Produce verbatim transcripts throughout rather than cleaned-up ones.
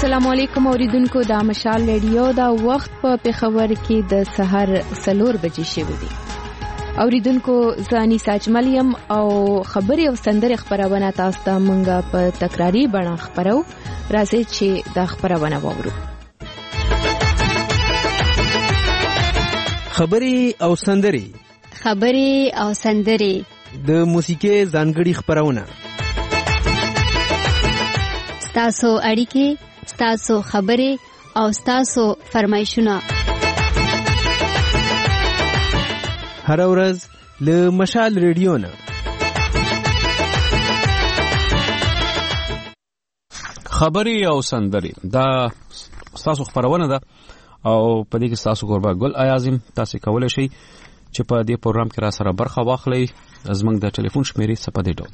السلام علیکم اوریدونکو د مشال ریډیو دا وخت په پیښور کې د سحر سلور بجې شوی دی. اوریدونکو زانی ساجملیم او خبري او سندري خبرونه تاسو ته مونږه په تکراری بڼه خبرو راځي چې دا خبرونه وورو. خبري او سندري خبري او سندري د موسیقي ځانګړي خبرونه ستاسو اړیکې ستاسو خبرې او ستاسو فرمایشونه هر ورځ له مشال ریډیو نه. خبري او سندري دا ستاسو خبرونه ده او په دې کې ستاسو قربا ګل اعظم تاسو کولای شئ چې په دې پروګرام کې را سره برخه واخلئ. زموږ د ټلیفون شمیرې سپدې ډول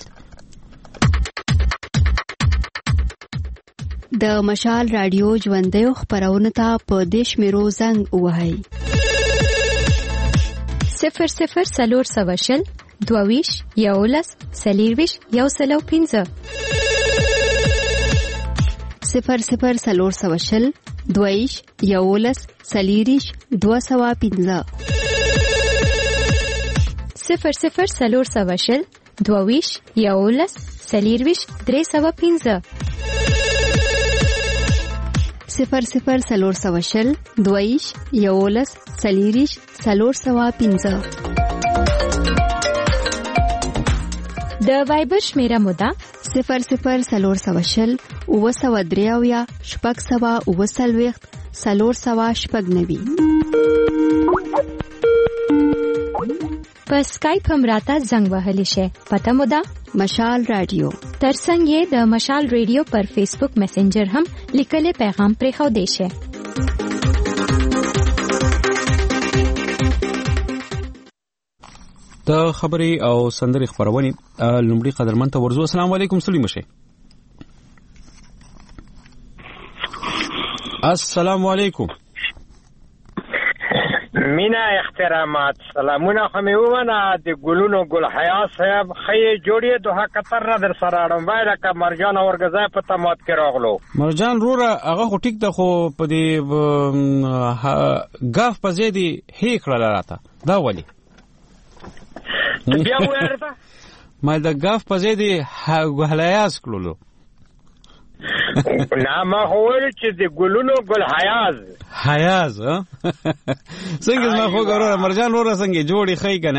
د مشال رادیو ژوندۍ خبرونه ته په دیش میرو زنګ وهاي صفر صفر سلور سواشل دوویش یولس سلیرویش یو سلو پینزه صفر صفر سلور سواشل دوویش یولس سلیریش دو سوا پینزه صفر صفر سلور سواشل دوویش یولس سلیرویش درې سوا پینزه صفر صفر سلور سواشل دویش یولس سلیریش سلور سوا پینزه. د وایبر شمیره مودا صفر صفر سلور سواشل او سوا دریاویا شپږ سوا او سلويخت سلور سوا شپږ نوي. په اسکایپ هم راته زنګ وهلی شي. پته مودا مشال رادیو. ترڅنګ یې د مشال ریډیو پر فیسبوک میسنجر هم لیکلي پیغام پرې خو دی شي. د خبري او سندري خبرونه لومړی قدرمن ته ورزو. السلام علیکم سلیم شه. السلام علیکم. مینا احترامات سلامونه خمیونه د ګلونو ګل حیا صاحب خې جوړې دوه کتر را در سره اړم وای لکه مرجان اورګزای په تمات کې راغلو. مرجان روره هغه خو ټیک ده خو په دې غاف په زیدي هې کړل راته دا ولی بیا ورته ما د غاف په زیدي غهلیاس کړلو. نه ما هوول چې د ګلونو ګل حیاز حیاز څنګه ما خو ګورم مرجان وره څنګه جوړی خی کنه.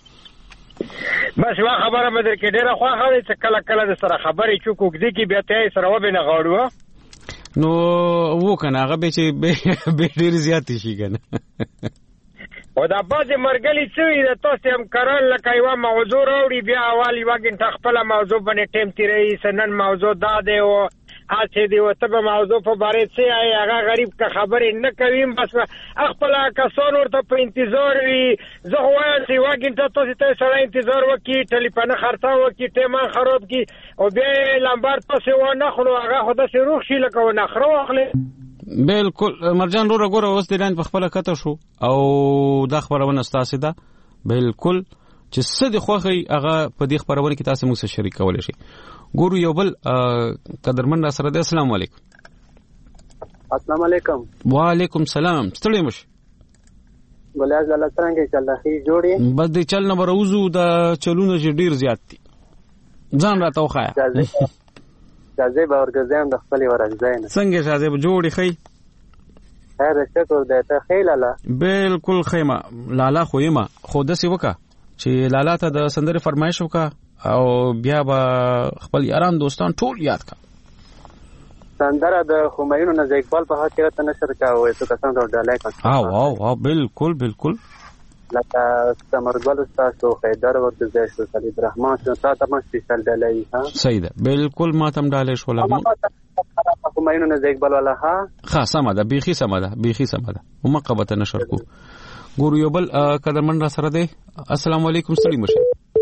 بس وا خبره مې درکې ډیره خو هغه چې کله کله د سره خبرې چوکو کې کی بیا ته سره وبنه غاړو نو وو کنه هغه به چې به ډیر زیات شي کنه. او دا بعضې مرګلي څه وي د تاسې هم کرل لکه یوه موضوع راوړي بیا اول یوه ګنټه خپله موضوع باندې ټیم تېروي څه نن موضوع دا دی او هسې دی او ته به موضوع په بارې څه وایې هغه غریب که خبرې نه کوي بس خپله کسان ورته په انتظار وي. زه خو وایم چې یوه ګنټه تاسې ته سړی انتظار وکړي ټلیفونه خرڅه وکړي ټیمان خراب کړي او بیا یې لمبر تاسې وانخلو هغه خو داسې روغ شي لکه ونخره واخلې. بالکل مرجان روره ګوره اوس د لاین په خپله کته شو او دا خبرونه ستاسې ده بالکل چې څه د خوښوي هغه په دې خبرونه کې تاسې موږ سره شریک کولی شئ. ګورو یو بل قدرمن را سره دی. السلام علیکم. السلام علیکم. وعلیکم سلام. ستړی مش ګلیاز الله څنګه چل راخي جوړي بس د چل نه بروزو د چلونه چې ډیر زیات دي ځان راته وخایا شازیب اورګزان د خپل ورګزان څنګه شازیب جوړی خی هر څه کو دته خیلاله بالکل خیمه لالا خو یما خو د سی وکا چې لالا ته د سندره فرمایش وکا او بیا به خپل یاران دوستان ټول یاد کا سندره د خمینو نه اقبال په خاطر ته نشر کاوه څه کسان ورډالای کا او او او بالکل بالکل لکه ستمرګل تاسو خیدر ورته ځای شو صلی الرحمن ته تاسو سپیشل ډالای ها صحیح ده بالکل ما تم ډالای شو لا خمینو نه اقبال ولا ها ها سم ده بیخي سم ده بیخي سم ده ومقبته نشر کو ګورو یو بل قدرمن را سره دی. السلام علیکم سلیم شه.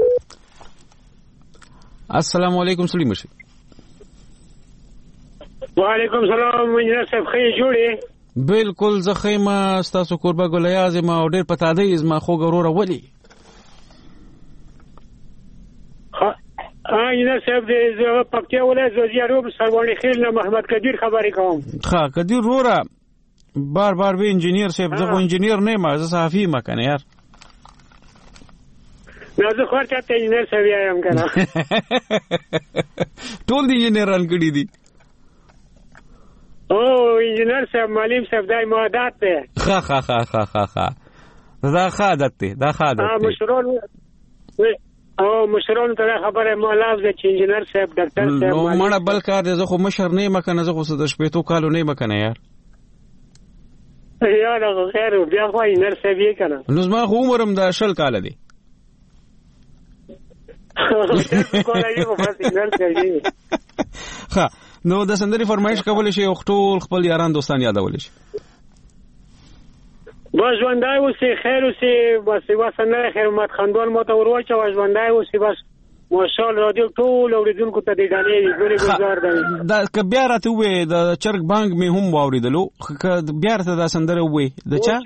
السلام علیکم سلیم شه. وعلیکم سلام منجر صاحب خیر جوړی بالکل زخیمه ستاسو قربا ګلیاز ما ډیر پتا دی زما خو ګوروره ولی انجینر صاحب د پکتیا ولایت زوجیا روب سروانی خیل نه محمد کبیر خبرې کوم. ښه کدی وروره بار بار وی انجینیر صاحب زه خو انجینیر نه یم زه صحافي یم کنه یار. نو زه خو ته انجینیر صاحب یم کنه. ټول دي انجینران کړي دي. او انجینر صاحب معلم صاحب دای مودات ته. ښه ښه ښه ښه ښه دا ښه عادت دی دا ښه عادت دی. ها مشرون او مشرون ته خبره مولاب د انجینر صاحب ډاکټر صاحب نو مړه بل کار دی زه خو مشر نه یم کنه زه خو د شپېتو کالو نه یم کنه یار. یا دا خیر بیا خو انجینر صاحب یې کنه. نو زما خو عمرم د شل کال دی. ښه نو د سندري فرمایش کول شي او ټول خپل یاران دوستان یادول شي. بس ژوندای اوسې خیر اوسې بس واسنه خیر مات خندوال مو ته ورواچو ژوندای اوسې بس ماشاءالله رادیو ټول اوریدونکو ته د غانې ګوري گزار دی. دا ک بیا راته وې د چرګ بانګ می هم واوریدلو ک بیا راته دا سندره وې د چا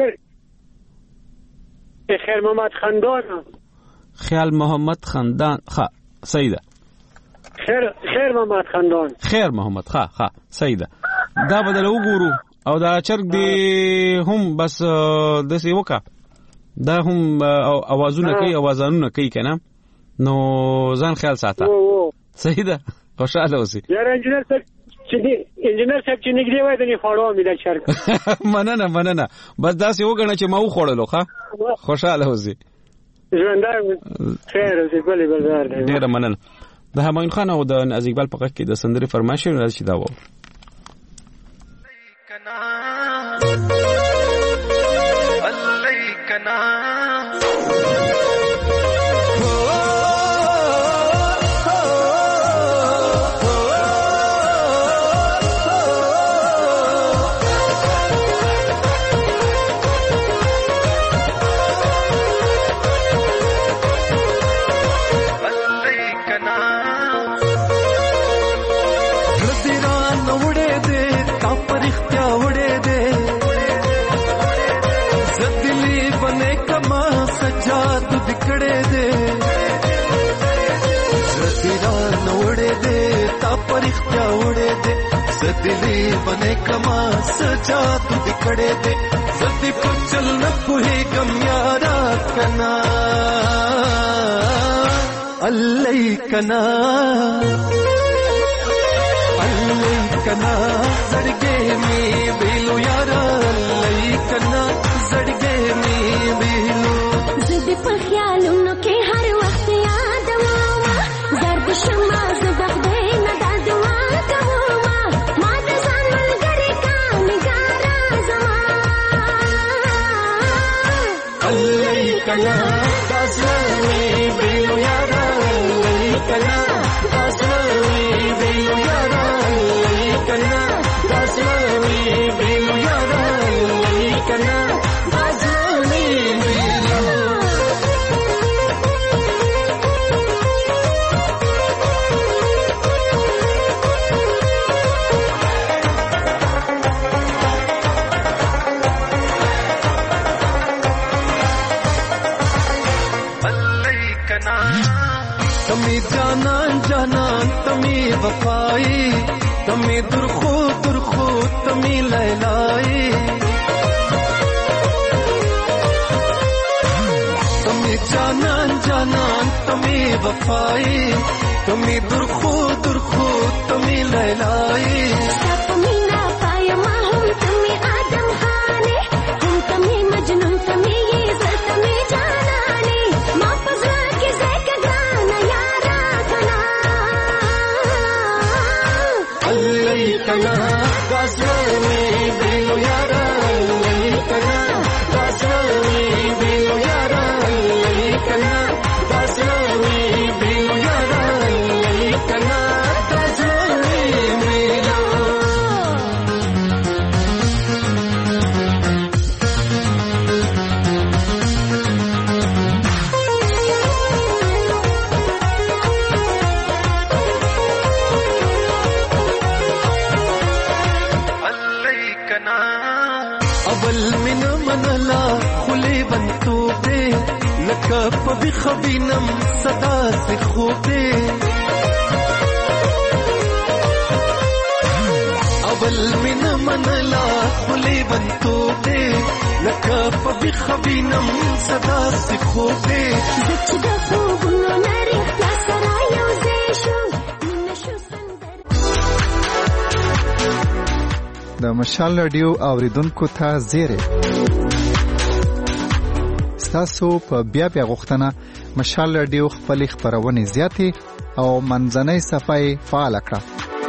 خیر محمد خندان خیال محمد خندان ښه صحیح ده. خیر خیر محمد خندان خیر محمد ښه ښه صحیح ده. دا بدل وګورو او دا چرګ دی هم بس د سی وکا دا هم اوازونه کوي اوازانونه کوي کنه نو ځان خیال ساته. صحیح ده خوشاله اوسې. یار انجینر صاحب چې دی انجینر صاحب چې نګری وای د نه خړو مې د چرګ. مننه مننه بس دا سی وګڼه چې ما و خړلو ښه خوشاله اوسې. ژوندای خیر اوسې بلې بازار دی. ډیره مننه. د همایون خان او د ناز اقبال په غږ کې د سندري فرمایش راځي دا و. दिली बने कमा सजा तू दिखड़े दे सदी पुचल न कोई गम यारा कना अल्लाई कना अल्लाई कना जड़गे में बेलो यारा अल्लाई कना जड़गे में बेलो ज़िद पर ख्यालों के हर वक्त याद आवा दर्द शमा ज़बख़ न दादुआ कना दासनी बेलो यारा कना दासनी बेलो यारा कना दासनी बेलो यारा कना दासनी बेलो तमी जाना जाना तमी वफाई तमी दुरखो दुरखो तमी लैलाई तमी जाना जाना तमी वफाई तमी दुरखो दुरखो तमी लैलाई तमी ना पाया माहूम तमी आदम खाने तुम तमी मजनून तमी ये सर तमी जानाने माँ पजरा के ज़ैक गाना यारा कना अल्लाई कना दासनी बेलो यारा कना दासनी बेलो यारा कना दासनी बेलो यारा कना दासनी बेलो अवल मिन मनला खुले बंतू पे लकप भी खबीनम सदा से खूबे تل مینه منلا خلی بنتو دې لکه په بخبینم صدا سي خو دې چې د خوبونو نری لا سره یو ځای شو نشو سندر د مشال رادیو اوریدونکو ته زیری تاسو په بیا بیا غوښتنه مشال رادیو خپل خبرونه زیاتې او منځنۍ صفحه فعال کړه.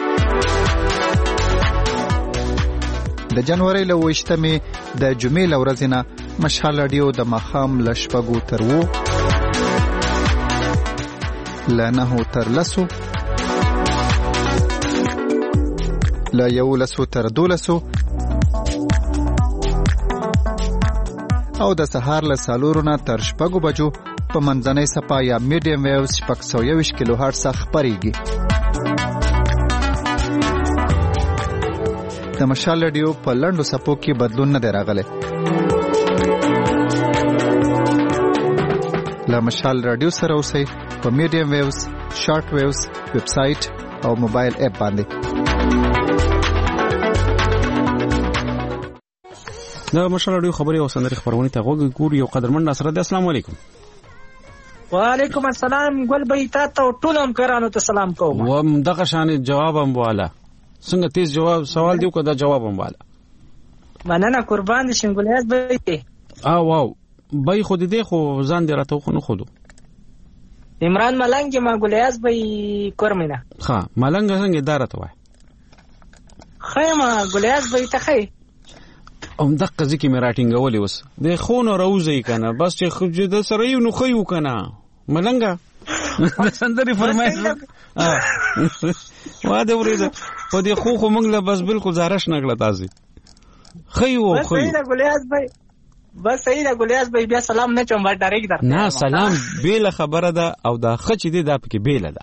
د جنوري له وشتمې د جمعې ورځې نه مشال رادیو د مخام لشپګو تر وو لنه تر لسو لا یو لسو تر دولسو او د سهار له سالورو نه تر شپږو بجو په منځنۍ صفحه یا میډیم ویوز شپږ سوه یوویشت کیلو هرټز خپرېږي. د مشال رادیو په لنډو صفحو کې بدلون نه دی راغلی. له مشال رادیو سره اوسئ په میډیم ویوز، شارټ ویوز، ویب سایټ او موبایل اپ باندې. د مشال رادیو خبري او سندري خبرونه ته غوږ ګوري یو قدرمن ناصر دی. السلام علیکم. وعلیکم السلام. ګل بې تا ته ټول هم کرانو ته سلام کوم. و دغه شان جواب هم والا څنګه تیز جواب سوال دیو کدا جواب هم والا مننه قربان شم ګلیاز به او واو بای خود دې خو ځان دی راته خو نه خودو عمران ملنګ ما ګلیاز به کورمنه ها ملنګ څنګه دارته وای خیمه ګلیاز به ته خی ام دقه ځکه مې راټینګ ولې وس د خونو راوځي کنه بس چې خو د سره یو نو خیو کنه ملنګا سندري فرمایي وا دې ورته په دې خو خو موږ له بس بالکل زارش نکړه تاسو خیو خو صحیح ده ګلیاز بھائی بس صحیح ده ګلیاز بھائی بیا سلام نه چوم ډایرکټ در نه سلام بیل خبره ده او دا خچ دې دا پکې بیل ده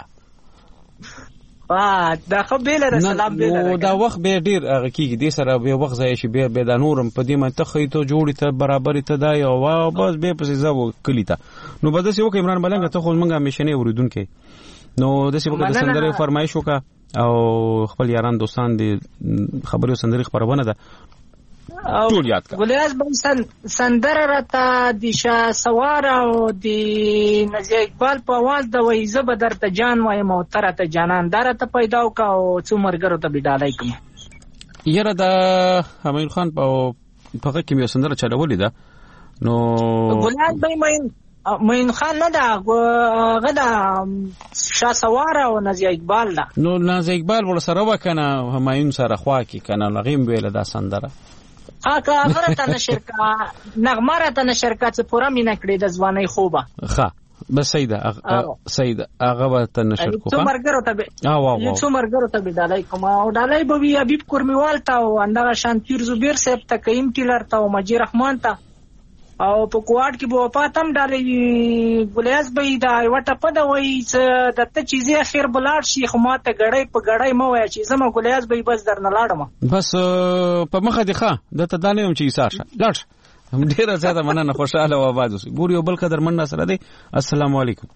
وا دا خو بیل ده سلام بیل ده دا وخت به ډیر هغه کیږي دې سره به وخت ځای شي به به د نورم په دې منطقه ته جوړی ته برابر ته دا یو وا بس به پسې زو کلی ته نو بده سی وکه عمران ملنګ ته خو موږ همیشنه اوریدونکو نو د سی وکه د سندره فرمایش وکا او خپل یاران دوستان دي خبري سندري خبرونه ده ټول یاد کا ګلیاز بن سندره راته د شاه سوار او د نزیه اقبال په आवाज د وای زبدر ته جان وای موتره ته جانان درته پیدا وک او څومره ګرو ته بډالای کوم یره د امیر خان په په کې یو سندره چلولې ده نو ګلیاز به مې مین خان نه دا غدا شاه سوار او نزیه اقبال دا نو نزیه اقبال ور سره وکنه همایون سره خوا کې کنه لغیم ویل دا سندره اګه غره نشر کا نغمره ته نشر کا چې پورا مینا کړې د ځواني خوبه ښه بس سیده سیده هغه ته نشر کو څو مرګرو ته اه واو یو څو مرګرو ته بدالای کوم او دالای به وی حبیب کورمیوال ته او اندغه شانتیر زبیر صاحب ته کیم ټیلر ته او مجید رحمان ته او په کوارد کې به پاتم ډالې ګلیاز به دا وټه په دا وای چې د ته چیزې اخر بلاړ شي خو ماته غړې په غړې مو وای چې زما ګلیاز به بس درنه لاړم بس په مخه دی ښه د ته دانه هم چې ساشه لاړ ډیره زیاته مننه خوشاله و آباد اوسئ ګور یو بل قدر من سره دی. السلام علیکم.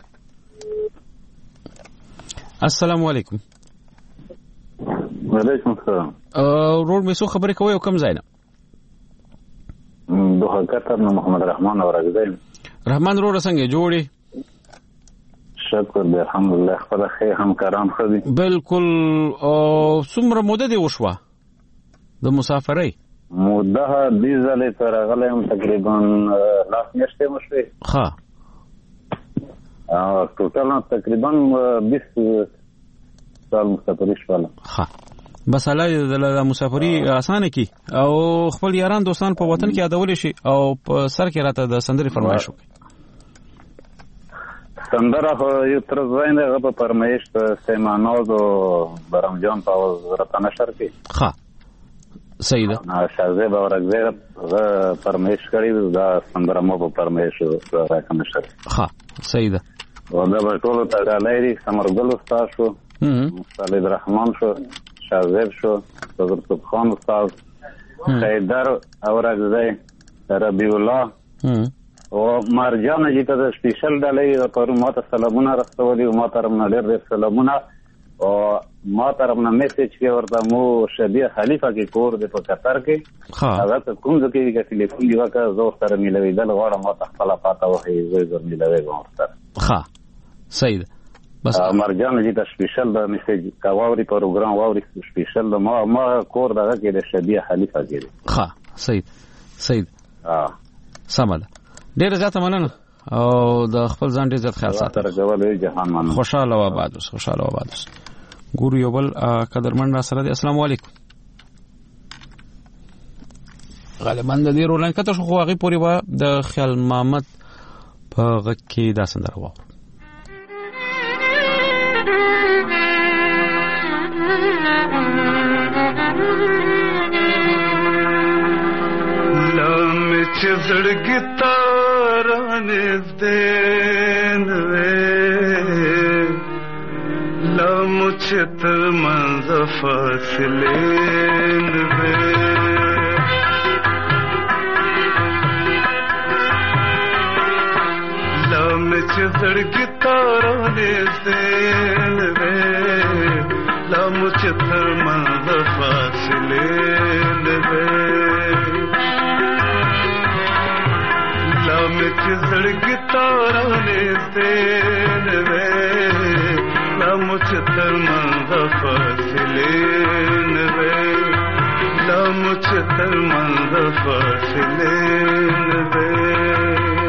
السلام علیکم. وعلیکم السلام. روډ مې سو خبرې کوي او کم ځای نه دوه کتر نو محمد رحمان اورګزین رحمان روډ څنګه جوړي شکر دې الحمدلله خپل خیر همکاران خو دي بالکل او څومره موده دی وشوه د مسافرۍ موده دې ځلې تر غلم تقریبا لاس میاشتې مشوي ها او ټوټل تقریبا بیس سال مسافرۍ شوله ها بس الله د مسافرۍ اسانه کی او خپل یاران دوستان په وطن کې یادول شي او په سر کې راته د سندري فرمایش وکړي سندره یو تر ځای نه غو فرمایش سیمانوز او برام جان په راته نشر کې ها سیده شازه باورګزه فرمایش کړی دا سندره مو په فرمایش راته نشر ها سیده او دا ټول ته لایري سمرګل استاد شو مصطفی رحمان شو شازر شو حضرت خان استاد حیدر اورګزه ربیع الله او مرجان چې ته سپیشل ډالۍ پرو ماته سلامونه رسولي او ماته رمنا ډېر سلامونه او ما طرف نه میسج کې ورته مو شبیه خلیفہ کې کور د په قطر کې هغه کوم ځکه چې ټلیفون دی وکړ زه سره ملوي دل غواړم ما خپل پاته وهي زه زر ملوي ورته ها سید بس مرجان جی ته سپیشل د میسج کا واوري پروګرام واوري سپیشل د ما ما کور دغه کې د شبیه خلیفہ کې ها سید سید ها سماله ډیر زیاته مننه او د خپل ځان ډیر زیات خیال ساتل راځول جهان مننه خوشاله و آباد اوس خوشاله و آباد اوس ګورو یو بل قدرمن را سره دی السلام علیکم غالبا د دې رولان کته شو خو هغه پوری و د خیال محمد په غږ کې دا سندره و لم چزړګی تارانه دین وې لم چتر منځ فاصله وې لم چزړګی تارانه دین وې لم چتر منځ فاصله وې لم چزړګی تارانه دین وې لم چتر منځ فاصله وې لم چتر منځ فاصله وې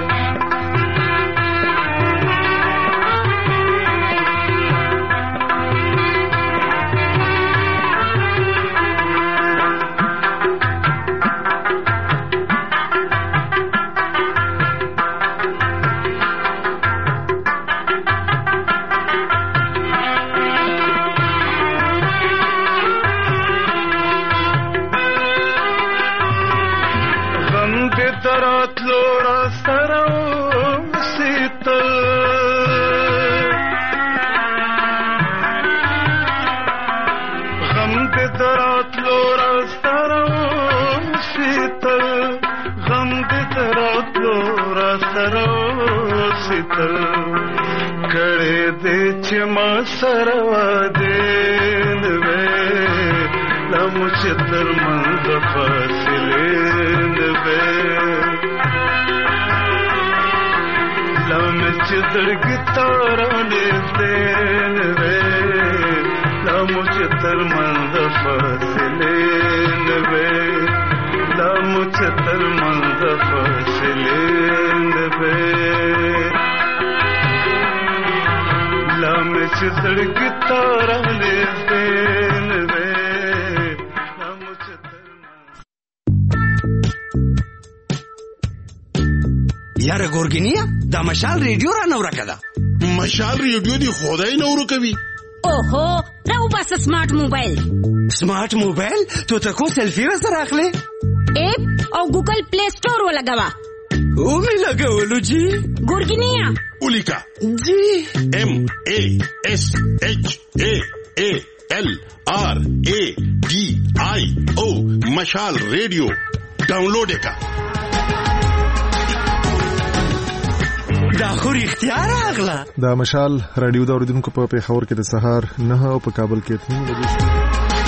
کړه دې چې ما سره دین وې لم چتر منځ فاصله وې لم چترګی تارانه دین وې لم چتر منځ فاصله وې لم چتر منځ فاصله وې لم چترګی تارانه دین وې لم چتر یاره ګورګینیا دا مشال ریډیو را نو راکړه مشال ریډیو دی خدای نو ورکوي اوهو راو بس سمارټ موبایل سمارټ موبایل ته تاسو سلفي وسره اخلي اپ او ګوګل پلی سٹور ولګوا او می لګولو جی ګورګینیا اولیکا جی ایم ای ایس ایچ ای ای ایل آر ای ڈی آئی او مشال ریڈیو ډاونلوډ کا دا خو اختیار اغلا دا مشال رادیو دا اوریدونکو په پیښور کې د سهار نه او په کابل کې اته بجې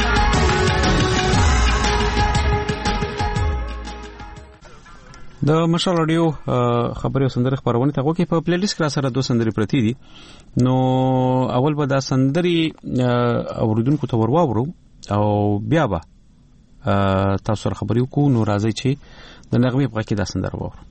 د مشال رادیو خبري او سندري خبرونه ته وګورئ په پلی لیست کې سره دوه سندري پرتی دي نو اول به دا سندري اوریدونکو ته ورواورو او بیا به تاسو سره خبري وکړو نو راځي چې د نغمه په کې دا سندره وورو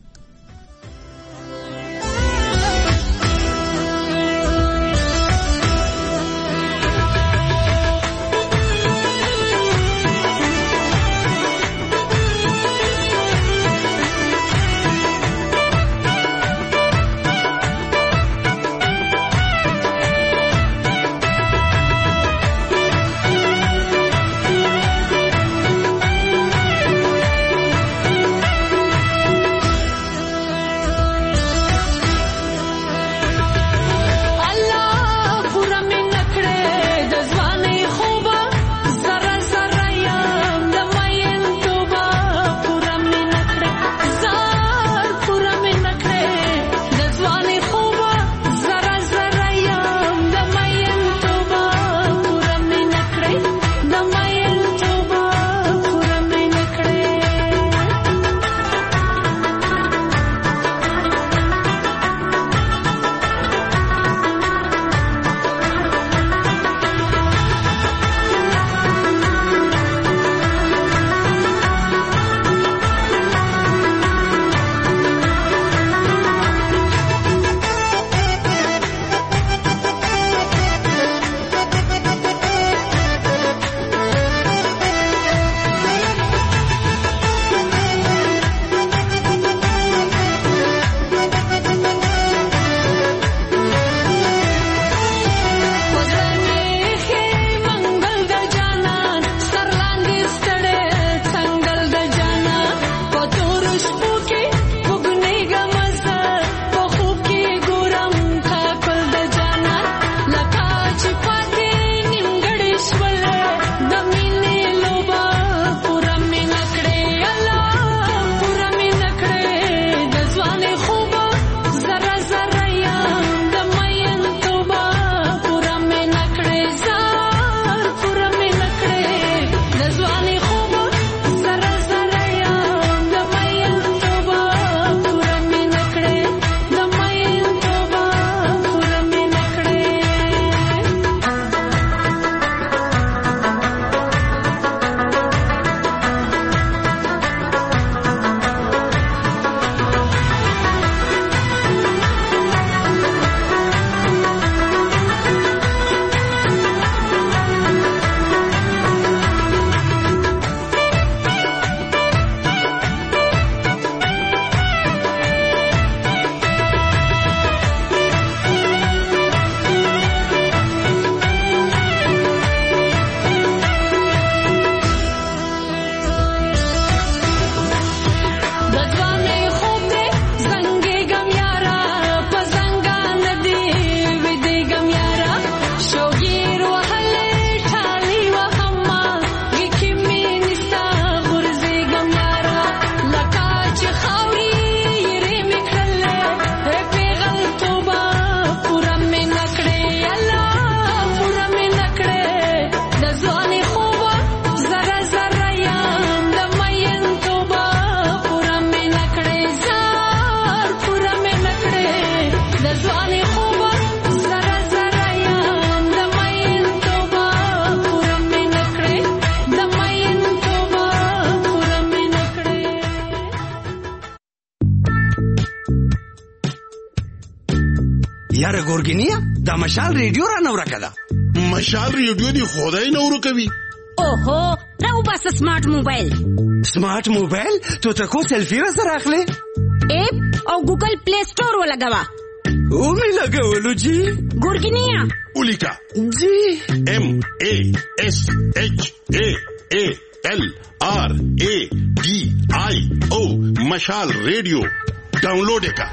یاره ګورګینیا دا مشال ریډیو را نو راکړه. مشال ریډیو دی خدای نو ورکوي. اوهو راو بس سمارټ موبایل. سمارټ موبایل ته ته کو سیلفي را سره اخلي؟ اپ او ګوګل پلی سٹور ولګوا. او می لګولو جی. ګورګینیا ولیکا جی ایم ا اس اچ ا ا ال آر ا डी आई او مشال ریډیو ډاونلوډ کا.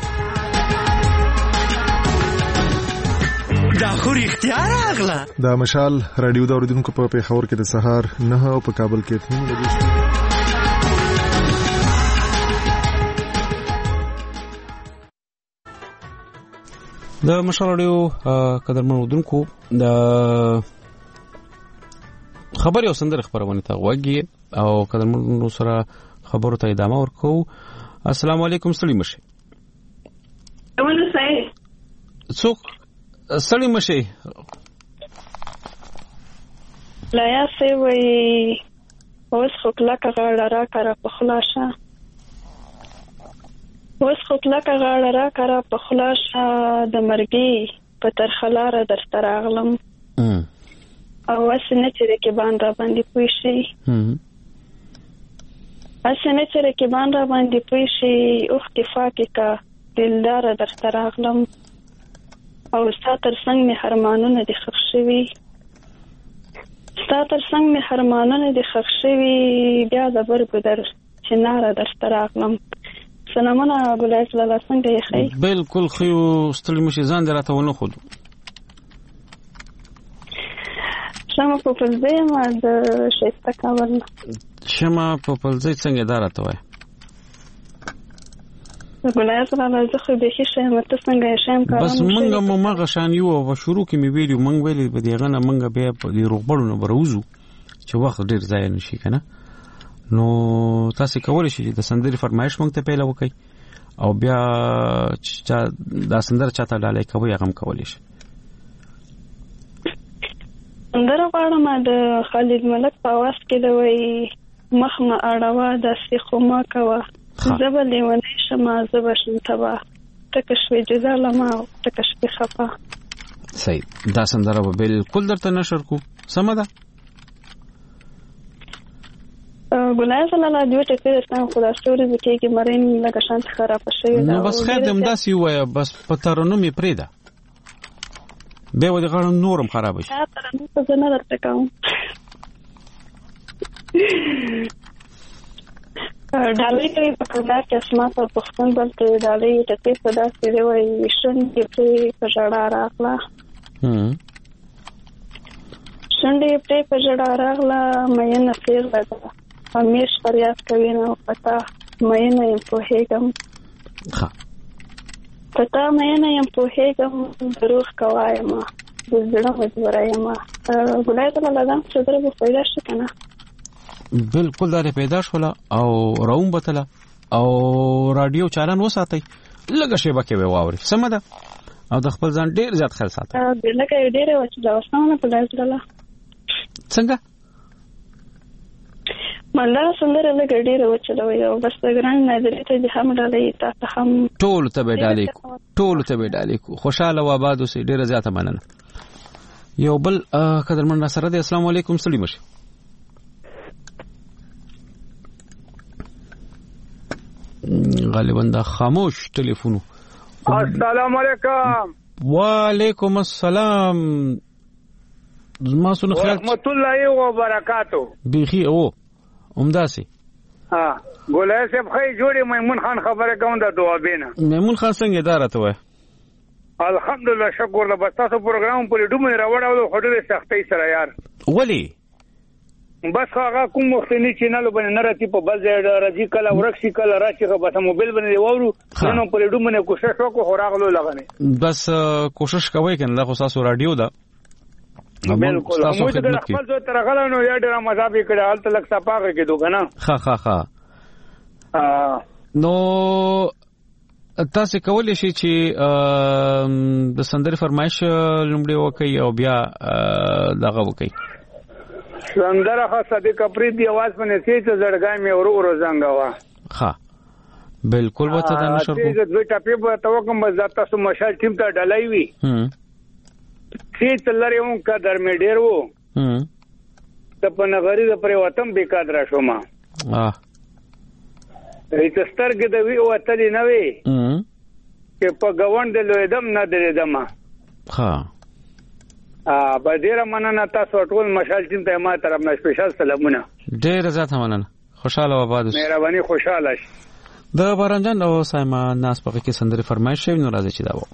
دا خو اختیار اغلا. دا مشال رادیو د اوریدونکو په پیښور کې د سهار نه او په کابل کې اثنين بجې. د مشال رادیو قدرمن اوریدونکو د خبر یو سندره خبرونه ته وګي او قدرمن سره خبرو ته ادامه ورکو. السلام علیکم سلیم مشه. ونه سای څوک سلیم مشه لا یا سی وی اوس خو کله کغړه را کرا په خلاصه اوس خو کله کغړه را کرا په خلاصه د مرګي په ترخلاره در تراغلم او اسنه چې کې باندې باندې پوښي اسنه چې کې باندې باندې پوښي او اختفاقی کا دلدار در تراغلم او ستاتر څنګه می هرمانونه دي خښوي ستاتر څنګه می هرمانونه دي خښوي بیا د برګ در چنار در تراغلم. سلامونه ګلای سلاله څنګه یې خی؟ بالکل خو ستړي مشه ځان دراته ونه خود شمه په پلځه ما د شیسته کاول شمه په پلځه څنګه دراته وای ګلای سلاله زه خو به هیڅ شمه ته څنګه شم کارم بس منګه مو مغه شان یو او شروع کې می ویډیو منګ ویلې به دیغه نه منګه به په دې روغبړونو بروزو چې وخت ډیر ځای نشي کنه. نو تاسو کولای شئ د سندري فرمایش مونږ ته پیل وکړئ او بیا چې دا سندره چاته ډالۍ کوي هغه هم کولای شئ. سندره غواړم د خالد ملک په आवाज کې د وای مخ ما اړوا د سیخو ما کوا زبل لیونی شما زبر شنتبا تکشوی جزا لما تکشوی خفا. صحیح. دا سندره به بالکل درته نشر کو سم ده. ګلای سلاله دیو ته پیرستان خدا ستوري بکی کې مرین لکه شانت خراب شوی نو بس خیر دم داسې وای بس پتارونو می پریدا به ودی غړم نورم خراب شي. تا تر نو څه نه درته کوم. ډالۍ کوي په کندهار کې اسماء په پښتون بلته ډالۍ ته په صدا سره وای شون کې په جړا راغلا. هم شونډې په په جړا راغلا مې نه فیر راغلا. همیش فریاد کوي نو پتا مې نه په هیګم. ها پتا مې نه یم په هیګم دروغ کوي ما د زړه مجبورای ما ګلای ته لږه څه درو پیدا شي کنه. بالکل دا پیدا شوله او راوم بتله او رادیو چالان وساتئ لږه شیبه کې واوري سم ده او د خپل ځان ډیر زیات خیال ساتئ. ا لکه ډیر وڅ دا وسونه په لاسره څنګه مله سندره لکه ډیر وڅ دا یو بس ګران نظر ته د هم ډالې تا هم ټول ته به ډالې ټول ته به ډالې خوشاله و آباد اوسې ډیر زیات مننه. یو بل قدرمن سره د السلام علیکم سلیم شه. غالبا دا خاموش ټلیفون. السلام علیکم. وعلیکم السلام. ما سن خیر رحمت الله و برکاتو. بیخي او عمداسي. ها ګولای صاحب خی جوړي میمون خان خبره کوم د دعا بینه. میمون خان څنګه اداره ته وای؟ الحمدلله شکر الله بس تاسو پروګرام په ډومه راوړاو خډه سختي سره یار. ولی بس هغه کوم وخت نه چینل باندې نه راځي په بل ځای راځي کله ورکشي کله راشي په موبایل باندې وورو نو په ډوم باندې کوشش وکړو خوراغلو لغنه بس کوشش کوي کنه دا خو تاسو رادیو دا بالکل مو ته خپل ځای تر غلو نو یا ډیر مذهب کړه حالت لک صفاغه کې دوه نه ها ها ها نو تاسو کولای شئ چې د سندري فرمایش لومړی وکړئ او بیا دغه وکړئ. سندره خاصه د کپری دی आवाज باندې چې زړګای مې ورو ورو زنګوا. ها بالکل وته دا نشر کو چې دوی ټاپې په توګه مزات تاسو مشال ټیم ته ډلای وی هم چې تلری مون کا درمه ډیر وو هم ته په نغری د پرې وطن به قادر شوم اه ایت سترګې د وی وتلی نه وی هم چې په غوند له دم نه درې دم ها ا بدیره مننه تاسو ټول مشال ټیم ته ما طرف نه سپیشل سلامونه ډیر زیات مننه خوشاله و آباد مهرباني خوشاله شي د بارانجان او سایما ناس په کې سندري فرمایش شوی نو راځي چې دا و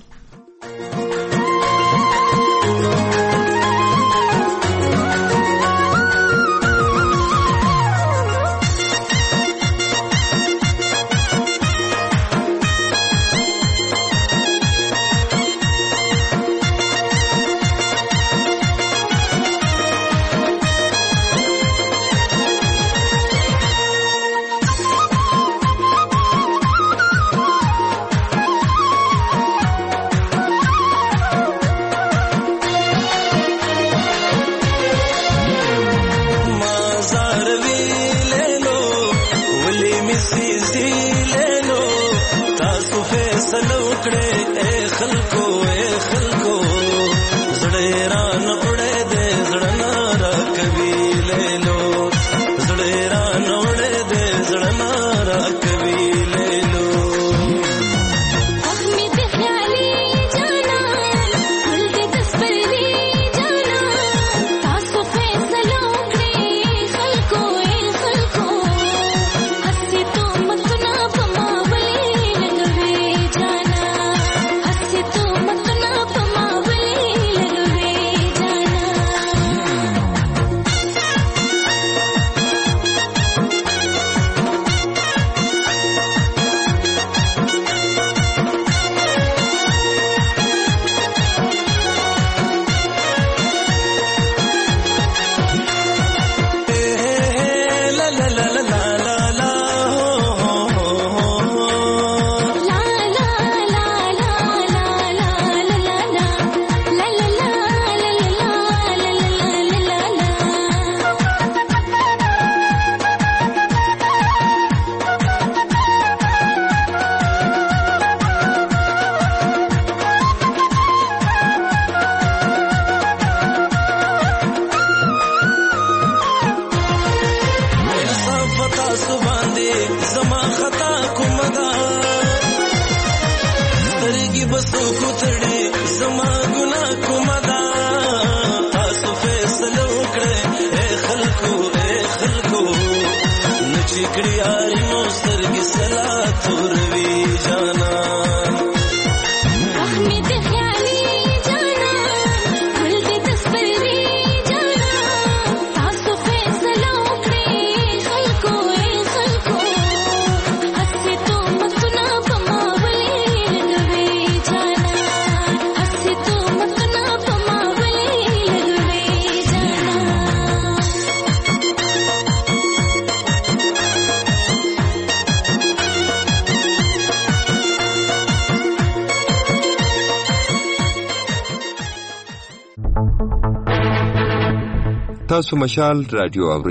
تاسو مشال رادیو اورئ.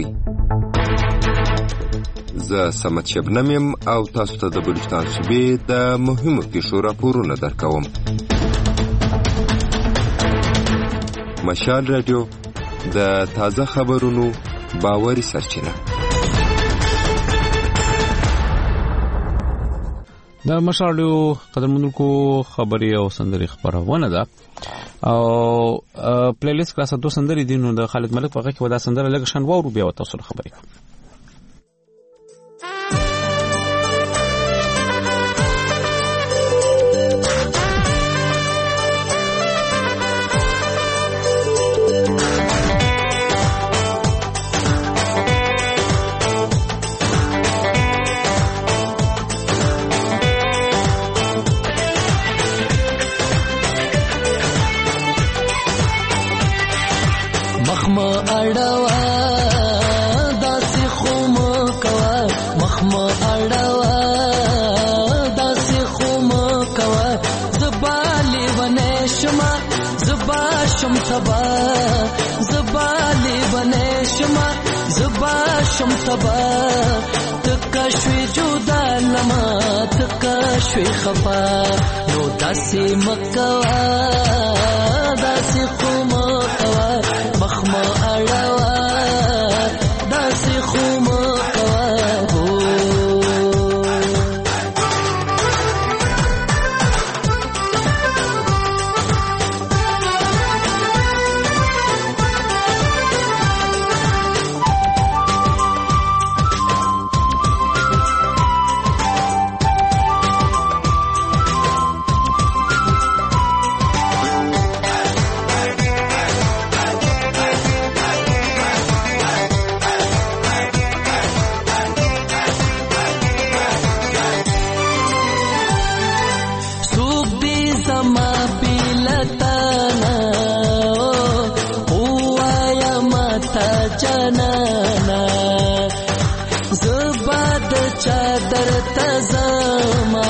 زه سمت شبنم یم او تاسو ته د بلوچستان صوبې د مهمو پیښو راپورونه درکوم. مشال رادیو د تازه خبرونو باوري سرچینه. د مشال رادیو قدرمنونکو خبري او سندري خبرونه ده او پلی لیست کلاس دو سندري دي نو د خالد ملک په هغه کې ودا سندره لګ شان وورو بیا تاسو خبري زبا شم تبا تک شوي جدا لما تکا شوي خفا نو داسې مکوا داسې خو مکوا مخما اړوا داسې خو مکوا هو چادر تزما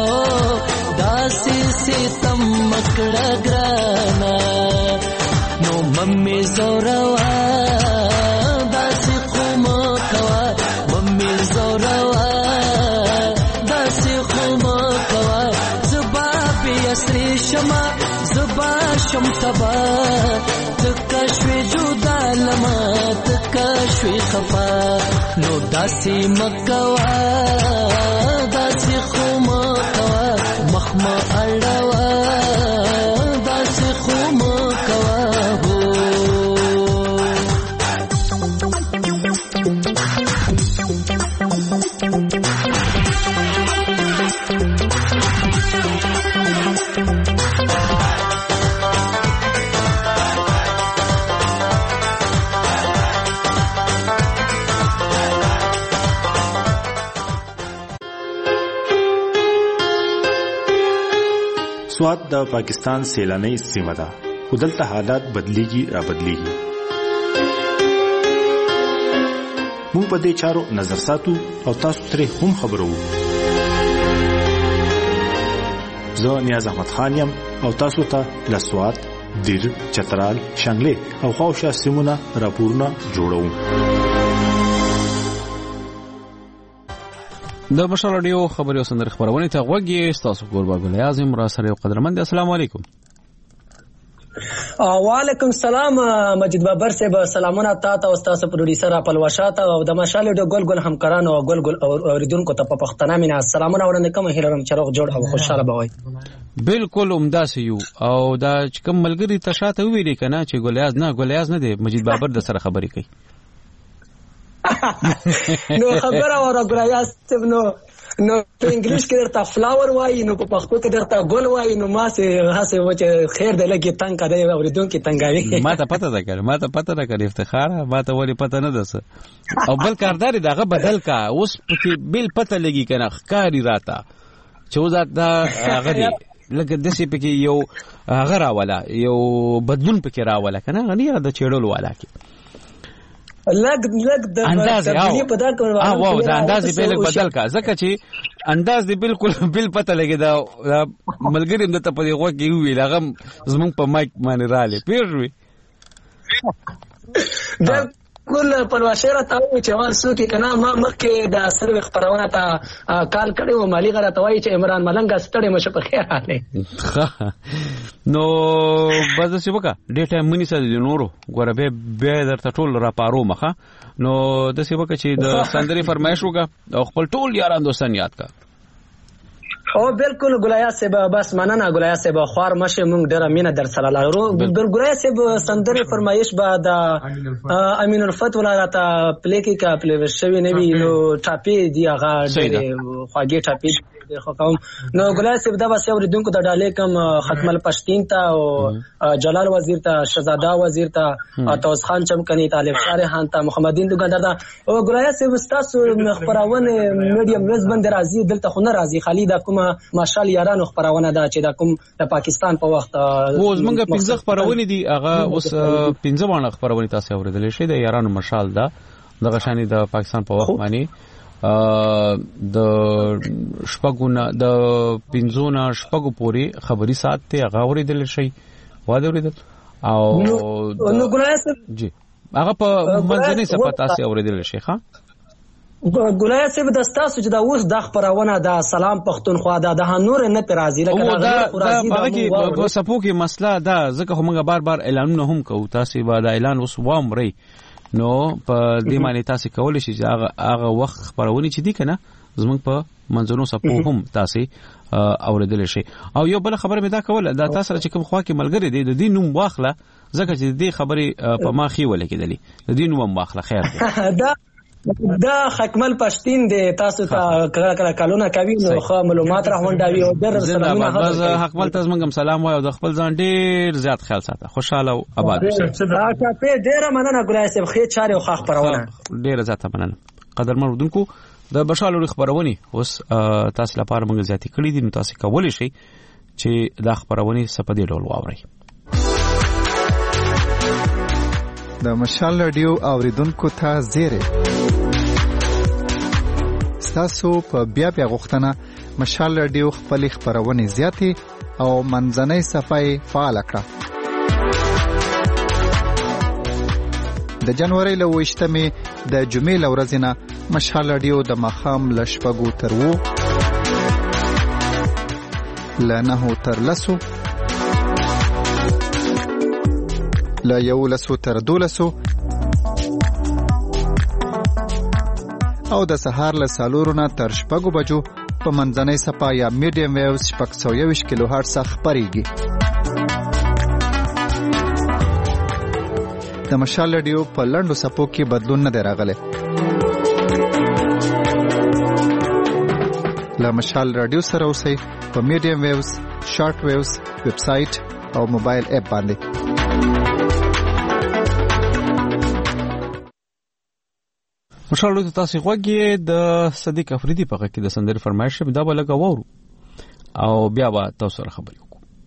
داسې ستم مکړه ګرانا نو ممي زوروا داسې قوم کوا ممي زوروا داسې قوم کوا زبا په اسري شما زبا شم سبا تکشوي جدا لما تکشوي خفا نو داسې مکوا داسې خو مکوا مخما اړوا داسې خو مکوا هو سوات د پاکستان سیلاني سیمه ده خو دلته حالات بدلیږي را بدلیږي موږ په دې چارو نظر ساتو او تاسو ترې هم خبرو زه نیاز احمد خان یم او تاسو ته له سوات دیر چترال شانګلې او خواوشا سیمونه راپورونه جوړو د مشال رادیو خبري او سندري خبرونه ته غوږی تاسو ګوربا ګل اعظم را سره قدرمن السلام علیکم وعلیکم السلام مجید بابر صاحب سلامونه تاسو او تاسو پروډوسر خپل وشاته او د مشال رادیو ګل ګل همکارانو او ګل ګل اوریدونکو ته په پښتنه مینه سلامونه ورنه کوم هیلرم چروغ جوړ او خوشاله بوي بالکل عمدہ یو او دا کوم ملګری تشاته ویلې کنه چې ګلیاز نه ګلیاز نه دی مجید بابر د سره خبرې کوي نو خبره ورا ګریاز نو نو په انګلیش کې درته فلاور وایي نو په پښتو کې درته ګل وایي نو ما سه هڅه وچه خیر د لګي تنگ کړي اوریدونکو تنگاوي ما ته پته ده کړ ما ته پته ده کړ افتخار ما ته ولی پته نه ده او بل کاردار دغه بدل کا اوس په بل پته لګي کنه ښکاری راته چې وزات دا غدي لکه د سی پکې یو غرا ولا یو بدلون پکې راولا کنه غنی د چېړول والا کې لګ لګ د انداز یې په دا کول اه واو دا انداز یې په بدل کا ځکه چې انداز دې بالکل بل پته لګي دا ملګری د ته په دی غوږ کې ویل هغه زمونږ په مایک باندې رااله پیژوي دا کول په واشره ته چې وان سو کې کنه ما مخکې د سروې خبرونه ته کال کړي او مالی غره ته وایي چې عمران ملنګ ستړي مشه په خیر حاله نو بس څه وکړه ډېر ټایم منی سره د نورو ګوره به به درته ټول را پارو مخه نو د څه وکړه چې د سندري فرمایش وکړه او خپل ټول یاران دوستان یاد کا او بالکل ګلایا صاحب بس مننه ګلایا صاحب خوار مشه مونږ ډېر مینه در سره لارو ګلایا صاحب سندري فرمایش بعد امین الفت ولا راته پلی کې کا پلی شوی نه وی نو ټاپي دی هغه خواږه ټاپي خو کوم نو ګلایا صاحب دا بس اوریدونکو ته ډالې کم ختم الپشتین ته او جلال وزیر ته شهزاده وزیر ته توس خان چمکنی طالب شارح خان ته محمدین دګندر ته او ګلایا صاحب تاسو خبرونه میډیم وز بند راځي دلته خو نه راځي خالي دا کوم ماشال یارانو خبرونه دا چې دا کوم د پاکستان په وخت او زمونږ پنځه خبرونه دي هغه اوس پنځه باندې خبرونه تاسو اوریدل شي د یارانو مشال دا د غشاني د پاکستان په وخت باندې د شپګونه د پنځونه شپګو پوري خبري سات ته هغه اوریدل شي واده اوریدل او نو ګلایس جی هغه په منځني صفات تاسو اوریدل شي ښا ګولای صاحب د تاسو چې دا اوس د خبرونه د سلام پښتونخوا د د نور نه پرازي لکه دا راځي دا په سپو کې مسله دا ځکه موږ بار بار اعلانونه هم کوو تاسو به دا اعلان اوس وامري نو په دې معنی تاسو کولای شئ چې هغه هغه وخت خبرونه چې دي کنه زموږ په منځونو سپو هم تاسو اوریدل شي او یو بل خبره مې دا کوله دا تاسو چې کوم خوا کې ملګری دی د دې نوم واخله ځکه چې دې خبرې په ما خي ولګېدلې د دې نوم واخله خیر دی دا دا حکمل پښتين دی تاسو ته کله کله کلونه کوي نو خو معلومات راونداوي او در سلامونه بس حکمل تاسو موږ سلام وایو د خپل ځان ډیر زیات خیال ساته خوشاله او آباد اوسئ دا په ډیر مننه ګلای صاحب خې چاره او خاخ پرونه ډیر زیات مننه قدرمن ودونکو د بشالو خبرونه اوس تاسو لپاره موږ زیاتې کړې دي نو تاسو کولای شئ چې دا خبرونه سپدې ډول واورئ د مشال رادیو اوریدونکو ته زیره تاسو په بیا بیا غوښتنه مشال رادیو خپل خبرونه زیاتې او منځنۍ صفای فعال کړه د جنوري له وشتمه د جمعې لورځنه مشال رادیو د مخام لشپګو تر وو لنه تر لسو لا یو لسو تر دولسو او د سهار له سالورونه تر شپږو بجو په منځنۍ صفا یا میډیم ویوز شپږ سوه یوویشت کیلو هرټز خپرېږي د مشال رادیو په لنډو صفو کې بدلون نه دی راغلی له مشال رادیو سره اوسئ په میډیم ویوز شارټ ویوز ویب سایټ او موبایل اپ باندې مشال رادیو تاسو غوږی د صدیق افریدي په غږ کې د سندرې فرمایش دا به لګا وورو او بیا به تاسو سره خبرې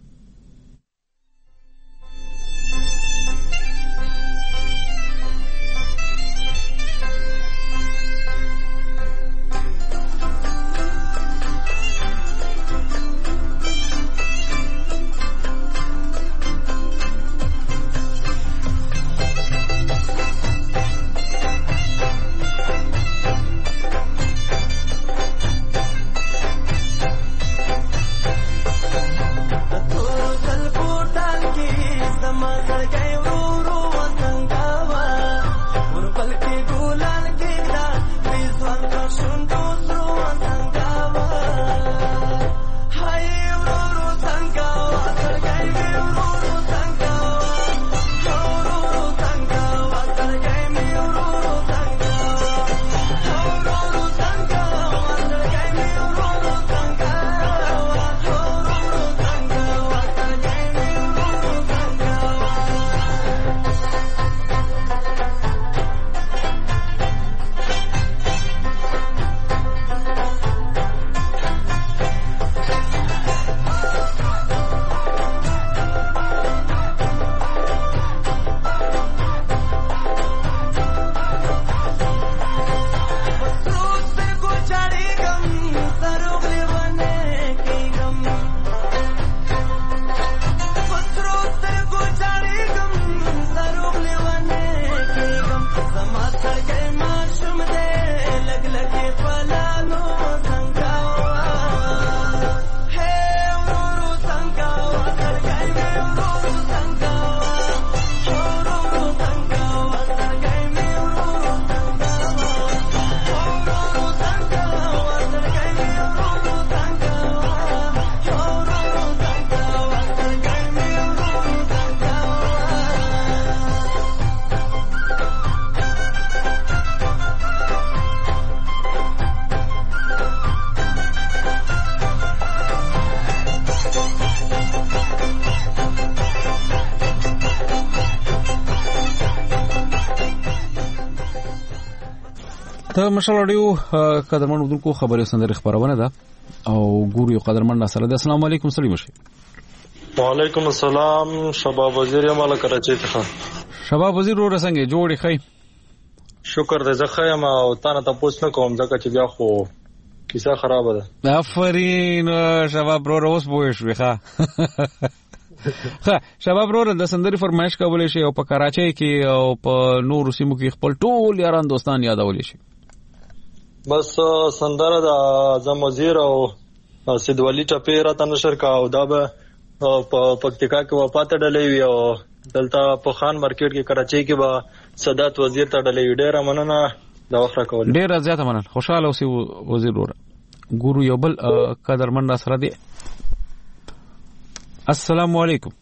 ته مشال رادیو قدرمن ودونکو خبري سندري خبرونه ده او ګورو قدرمن سره ده. السلام علیکم سړي مشه. وعلیکم السلام. شباب وزیر مال کراچۍ ته. شباب وزیر ور څنګه جوړی خی؟ شکر دې زه خیم او تا نه تاسو نه کوم ځکه چې بیا خو کیسه خراب ده. آفرین شباب ورو اوس بوې شو ښه. ښه شباب ورو د سندري فرمایش کولای شي او په کراچۍ کې او په نورو سیمو کې خپل ټول یاران دوستان یادول شي. بس سندره د اعظم وزیر او سید ولی ټپې راته نشر کا او دا به په پکتیکا کې وفات ډلې وي او دلته په خان مارکیټ کې کراچۍ کې به سادات وزیر ته ډلې وي. ډېره مننه دا وخت راکول. ډېره زیاته مننه. خوشاله اوسئ وزیر وروره. ګورو یو بل قدرمن را سره دی. السلام علیکم.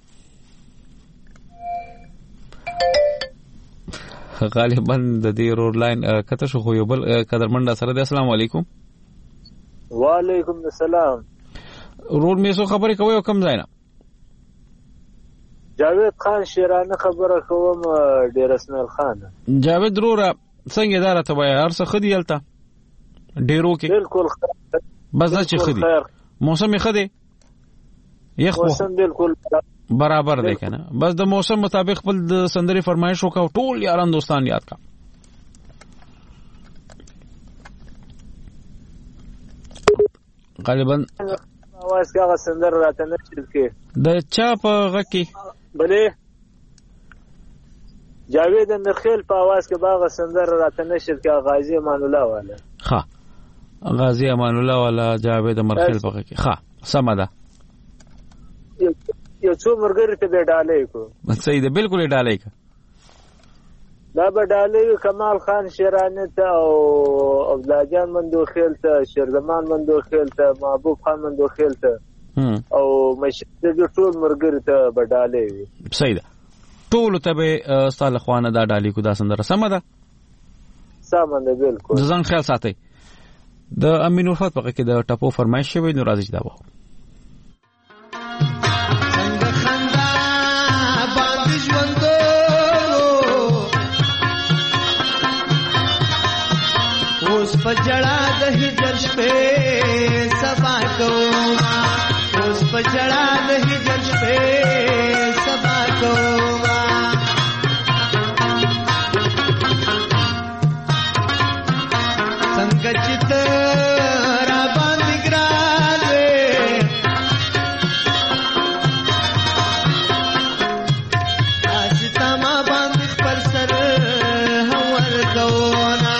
غالبا د دې رور لاین کته شو خو یو بل قدرمن را سره دی. السلام علیکم. وعلیکم السلام. رور مې سو خبرې کوي او کم ځای نه؟ جاوید خان شیرانه خبره کوم. ډیر اسماعیل خان. جاوید رورا څنګه دار ته وای هر څه خدي یلته ډیرو کې بالکل بس دا چې خدي موسم یې خدي یخ موسم بالکل برابر دی کنه. بس د موسم مطابق خپل د سندري فرمایش وکاو. ټول یاران دوستان یاد کا. غالبا اواز کا سندر راته نشل کې د چا په غکی بلې جاوید نخیل په اواز کې باغ سندر راته نشل کې غازی امان الله والا. ها غازی امان الله والا جاوید مرخیل په غکی. ها سم ده. یو څو مرګری ته به ډالې کو. صحیح ده بالکل ډالې کا. دا به ډالې کمال خان شیرانه ته او عبدالجان مندوخیل ته شیرزمان مندوخیل ته محبوب خان مندوخیل ته او مشهد ټول مرګری ته به ډالې وي. صحیح ده. ټول ته به ستاله خوانه دا ډالې کو. دا سندره سم ده. سم ده بالکل. ځان خیال ساتئ. د امین الفت په کې د ټاپو فرمایش شوی نو راځي دا وو. اوس پجړه د هجر شپې سبا کوما. اوس پجړه د هجر شپې سبا کوما. څنګه چت را باندې ګرځې استا ما باندې پر سر هور کونا.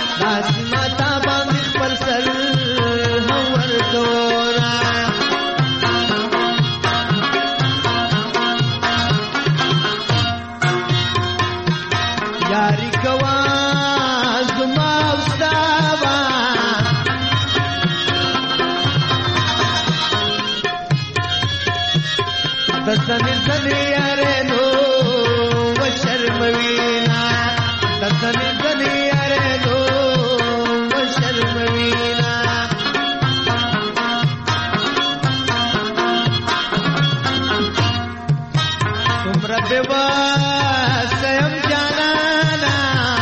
دسنی زنی یارنو و شرموینا. دسنی زنی یارنو و شرموینا. تمرا بیواسیم جانانا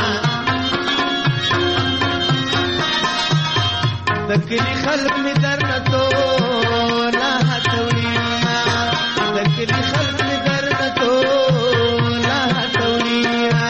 دکلی خلق می در نتو نا حتوینا. دکلی خلق می در نتو نا حتوینا.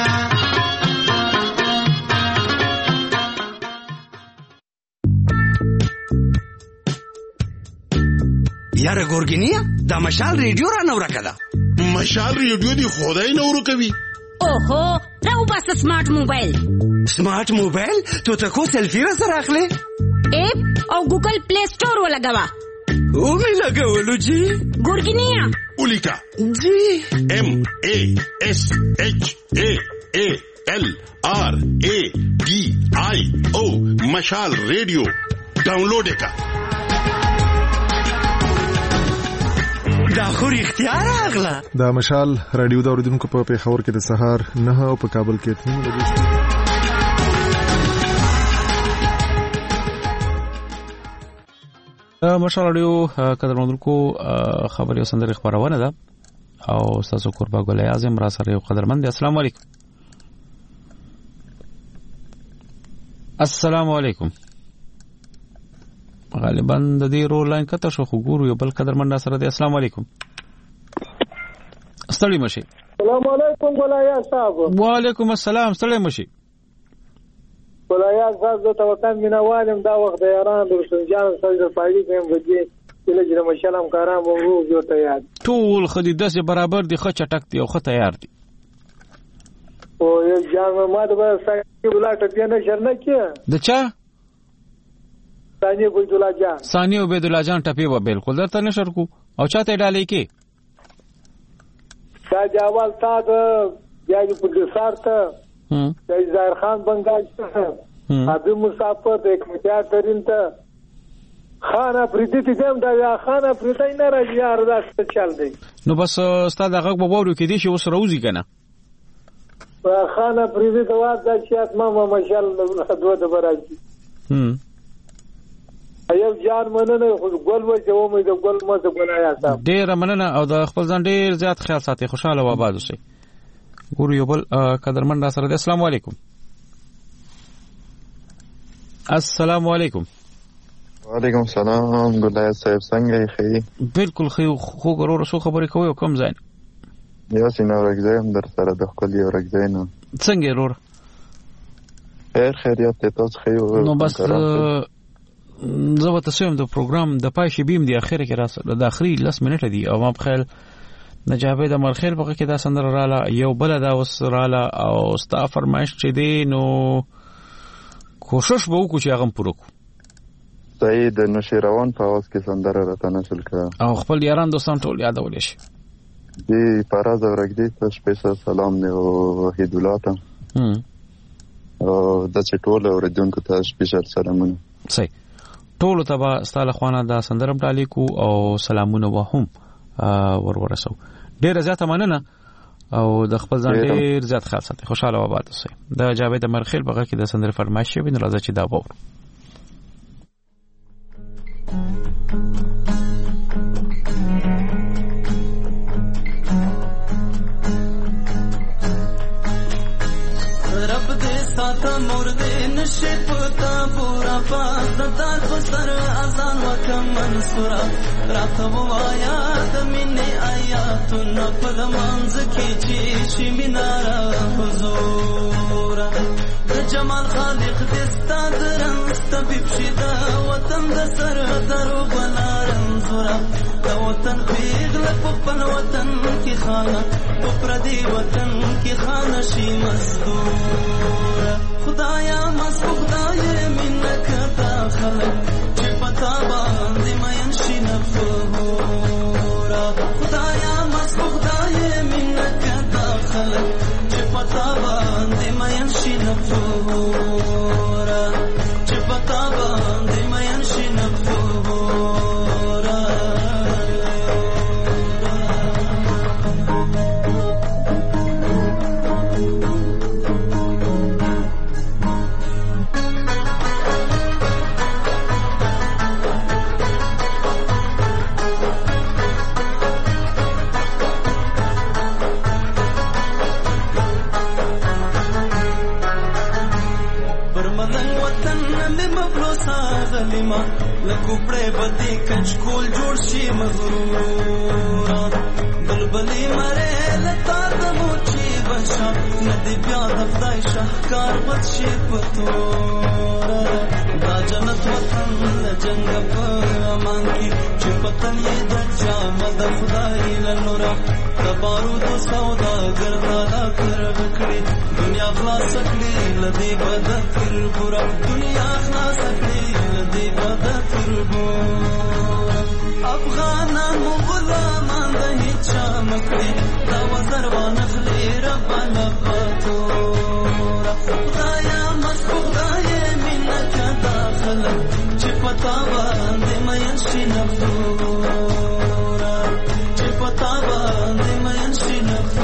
یاره ګورګینیا دا مشال ریډیو را نو راکړه. مشال ریډیو دی خدای نو ورکوي. اوهو راو بس سمارټ موبایل. سمارټ موبایل ته ته کو سلفي را سره اخلي. اپ او ګوګل پلی سٹور ولګوا. او می لګولو جی ګورګینیا ولیکا جی ام ا اس اچ ا ا ال آر ا ډي آی او مشال ریډیو ډاونلوډ کا. دا خو اختیار اغلا. دا مشال رادیو دا اوریدونکو په پیښور کې د سهار نه او په کابل کې اته بجې. مشال رادیو قدرمنونکو خبري او سندري خبرونه ده او تاسو قربا ګل اعظم را سره یو قدرمن دي. السلام علیکم. السلام علیکم. غالبا د دې رول لاین کته شو خو ګورو یو بل قدرمن سره دی. السلام علیکم. ستړي مشي. السلام علیکم ګلایا صاحب. وعلیکم السلام. ستړي مشي. ګلایا صاحب زه ته وطن مینوالم. دا وخت د یاران د رسنجان سره پایي کوم وجه چې له مشالم کارام وو جو تیار. ټول خدي داسې برابر دي. خ چټک دي او خ تیار دي. او یو ځان ما د سایه بلاټ ته نه شرنه کې. د چا ثاني عبید الله جان ثاني عبید الله جان ټپی و بالکل درته نشر کو او چاته ډالې کې شاهد اول تا د یادی پولیسار ته شاهد ظاهر خان بنگال ته ابي مسافر د حکمتیار ترين ته خان افریدی ته هم دا خان افریدی نه راځي یار دا څه چل دی نو بس استاد هغه په وورو کې دي چې اوس راوځي کنه خان افریدی ته واځي چې ما ماشاءالله دوه د راځي هم ایو جان مننه ګل و چې و مې د ګل مو د ګلایا صاحب ډیر مننه او د خپل ځان ډیر زیات خیال ساتي خوشاله و آباد اوسئ ګورو یو بل قدرمن سره السلام علیکم السلام علیکم وعلیکم السلام ګلایا صاحب څنګه یې بالکل خو خو ګورو سو خبرې کوي کوم ځای یا سينو راګزایم در سره د خپل یو راګزاینو څنګه ورور خیر خیریت تاسو خیر نو بس زه به تاسو هم د پروګرام د پای شي بیم دی اخر کې راځه د اخري لس منټه دی او ما په خیال نجابه د مرخیل په کې دا سندره رااله یو بل دا اوس رااله او ستا فرمایش چې دی نو کوشش به وکړو چې هغه پوره کړو صحیح د نشیروان په اواز کې سندره راته نشل کړه او خپل یاران دوستان ټول یادول شي دی پراز ورګدي تاسو په سلام نه او وحید الله ته او د چې ټول اوریدونکو ته سپیشل سلامونه صحیح ټول ته به ستاله خوانه دا سندرم ډالې کو او سلامونه و هم ور ورسو ډیر زیات مننه او د خپل ځان ډیر زیات خاص ساتي خوشاله و آباد اوسئ د جاوید مرخیل بغیر کې د سندره فرمایش وین راځي چې دا وور رب دې ساته مور دې نشه پتا پورا پاس دار بسر اذان وکم منصورا راته وایا د مینې آیاتونه په منځ کې چې شي مینارا حضور د جمال خالق دې ستاد رنګ طبيب شدا وطن د سر درو بلارم زورا د وطن پیغله په پن وطن کې خانه په پردي وطن کې خانه شي مستور خدایا مسکو خدای منک تا خلق چې پتا باندې مې شي نفورا خدایا مسکو خدای منک تا خلق چې پتا باندې مې شي نفورا چې پتا باندې مې شي نفورا ظالما لکوپړې بدی کچکول جوړ شي مغرورا بلبلې مره لتا د موچی بشا ندی بیا د خدای شهکار بد شي پتورا دا جنت وطن جنگ په امان کې چې پتن یې د جامد خدای لنورا د بارود سودا ګرځالا کر وکړي دنیا خلاص کړي لدی بد تر پورا دنیا خلاص کړي لدی بد تر پورا افغانان غلامان د هیڅ مکړي دا وزر ونخلي ربنا پتورا خدایا مسکو خدای منک داخل چې پتا باندې مې شي نفورا چې پتا باندې مې شي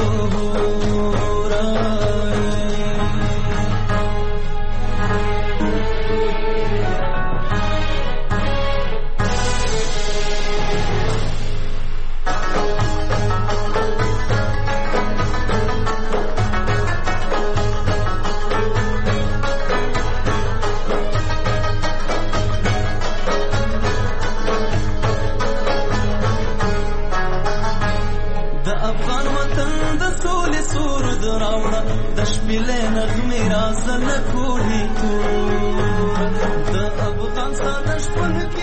نفورا شپېلې نغمې راځه له کوهي تور د افغانستان شپون کې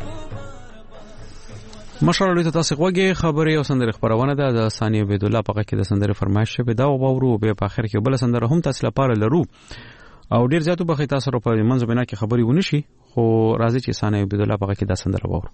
مشال ته تاسو غوږی خبري او سندره خبرونه ده د ثانیه عبید الله په کې د سندره فرمایش به دا او ورو به په اخر کې بل سندره هم تاسو لپاره لرو او ډیر زیاتو به تاسو په منځ بنا کې خبري ونشي خو راځي چې ثانیه عبد الله په کې دا سندره وورو.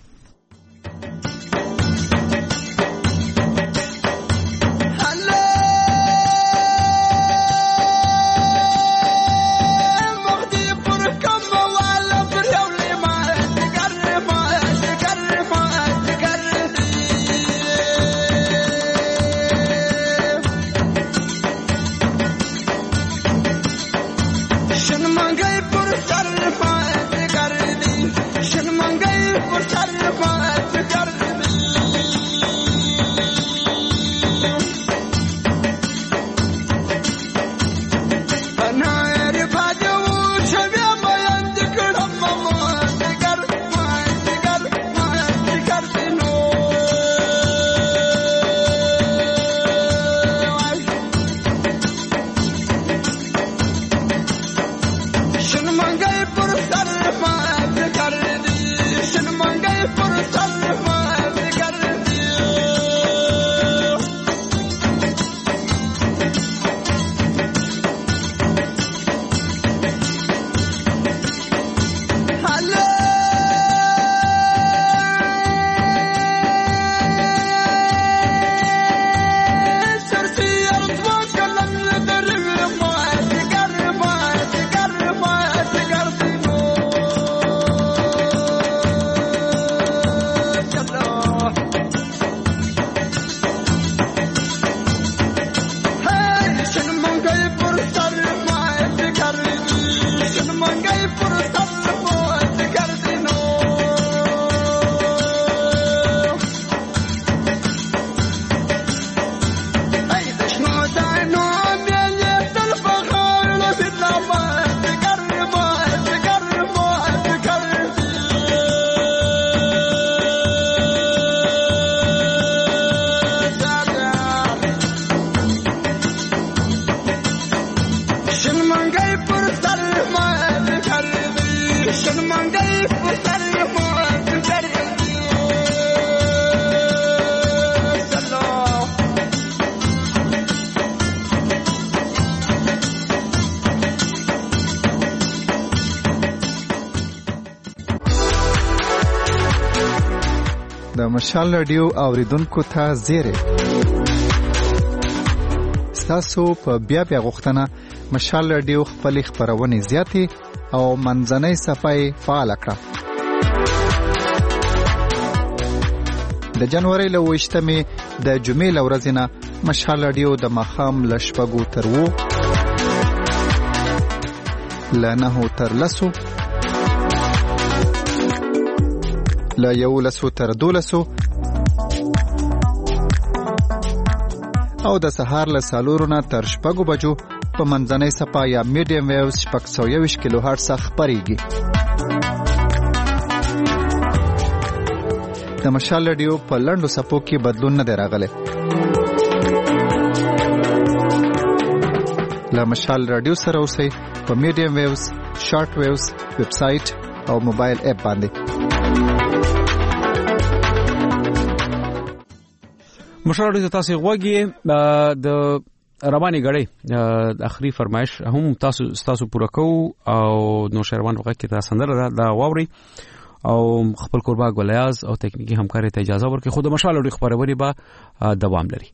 د مشال رادیو اوریدونکو ته زیری تاسو په بیا بیا غوښتنه مشال رادیو خپل خبرونه زیاتې او منځنۍ صفای فعال کړه. د جنوري له وشتمې د جمعې ورځې نه مشال رادیو د مخام لشپګو تر وو لنه تر لسو لا یو لسو تر دولسو او د سهار له سالورونه تر شپږو بجو په منځنۍ صفا یا میډیم ویوز شپږ سوه یوویشت کیلو هرټز خپرېږي. د مشال رادیو په لنډو صفو کې بدلون نه دی راغلی. له مشال رادیو سره اوسئ په میډیم ویوز، شارټ ویوز، ویب سایټ او موبایل اپ باندې. مشال رادیو تاسو غوږی د رواني غړي د اخري فرمایش هم تاسو تاسو پوره کو او نو شهروان وغه کې تاسو سندره دا واوري او خپل قربا غلیاز او تکنیکی همکاري ته اجازه ورکړي. خو د مشال رادیو خبرونه به دوام لري.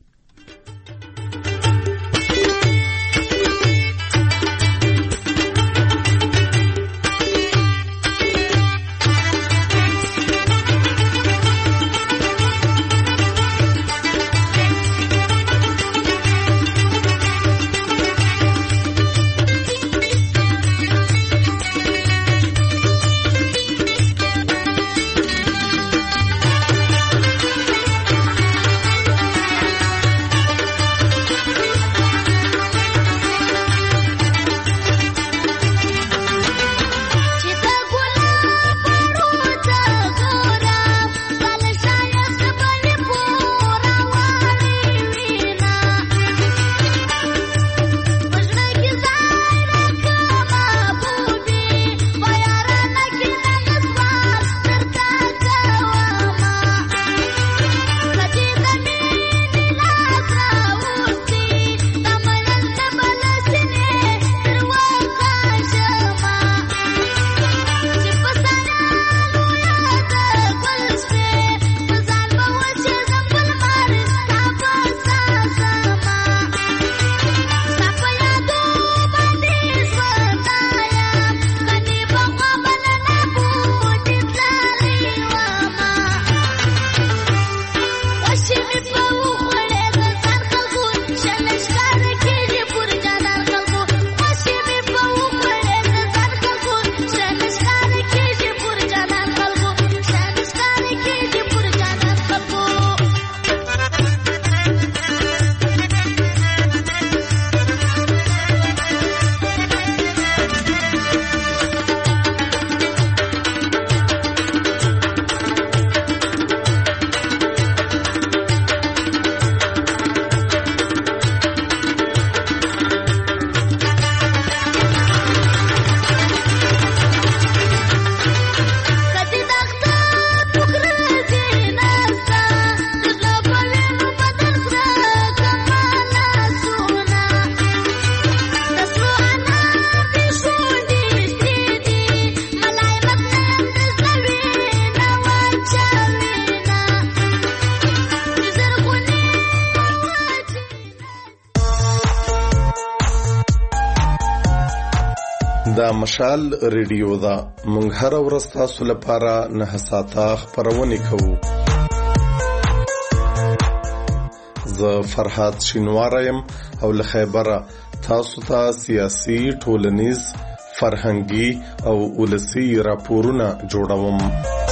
دا مشال ریډیو دا مونږ هر ورځ تاسو لپاره نه ساعته خبرونه کوو. زه فرحات شینوارم او له خیبره تاسو ته سیاسي، ټولنیز، فرهنګي او ولسی راپورونه جوړوم.